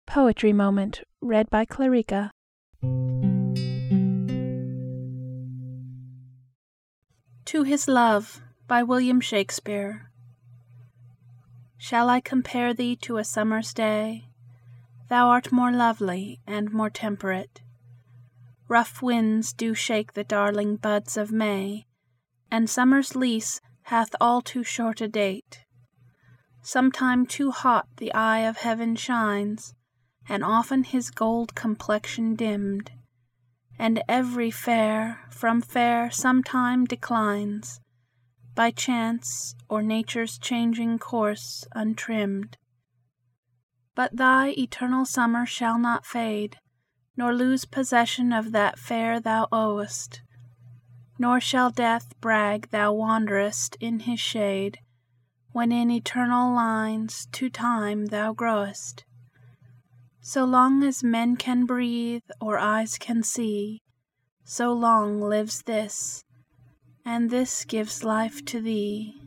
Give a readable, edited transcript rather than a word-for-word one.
Poetry Moment. Read by Clarica. To His Love by William Shakespeare. Shall I compare thee to a summer's day? Thou art more lovely and more temperate. Rough winds do shake the darling buds of May, and summer's lease hath all too short a date. Sometime too hot the eye of heaven shines, and often his gold complexion dimmed, and every fair from fair sometime declines, by chance or nature's changing course untrimmed. But thy eternal summer shall not fade, nor lose possession of that fair thou owest, nor shall death brag thou wanderest in his shade, when in eternal lines to time thou growest. So long as men can breathe or eyes can see, so long lives this, and this gives life to thee.